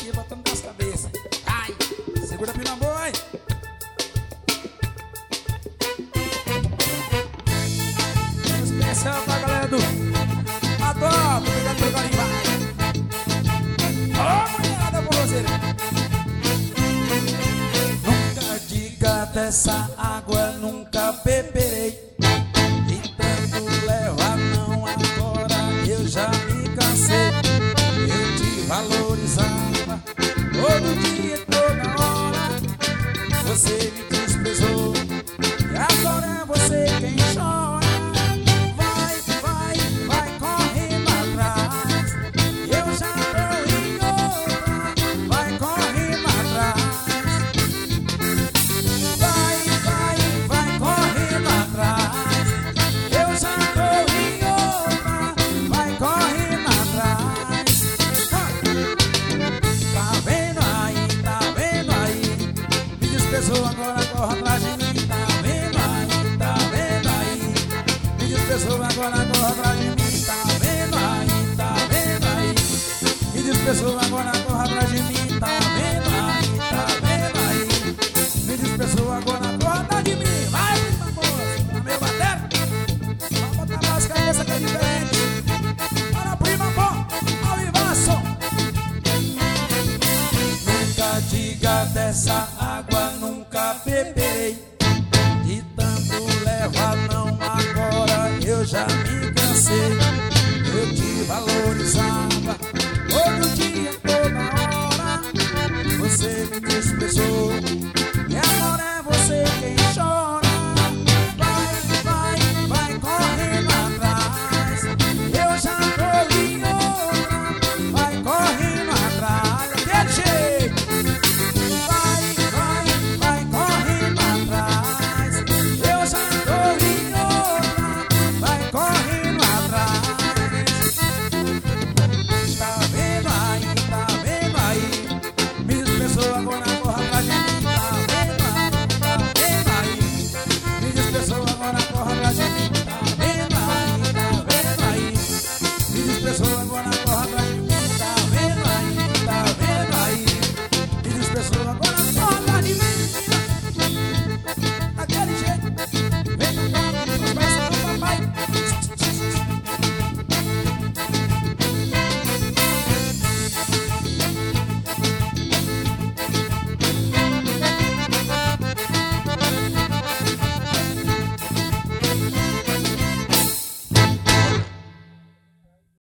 aí, botando nas cabeças. Ai, segura a pina boa, hein? Especial pra galera do Adoro, obrigado pelo carinho, vai. Ô, mulherada forrozeira. Nunca diga dessa água, nunca beberei. E tanto leva não, agora eu já me cansei. Eu te valorizava todo dia e toda hora. Você me desprezou e agora é você quem chora. Vai correndo atrás. Eu já tô em outra. Vai correndo atrás. Vai correndo atrás. Eu já tô em outra. Vai correndo atrás. Tá vendo aí? Me desprezou, agora corre atrás de mim. Tá vendo aí? Me desprezou, agora corre atrás de mim. Tá vendo aí? Me desprezou, agora corre atrás de mim. Tá vendo aí? Me desprezou, agora corre atrás de mim. Vai, prima moça, tá meio batendo? Vamos botar mais cabeça que é diferente. Olha, prima boa, ao vivaço. Nunca diga dessa água, nunca beberei. De tanto leva não, agora eu já me cansei. Eu te valorizava todo dia, toda hora. Você me desprezou e agora é você quem chora.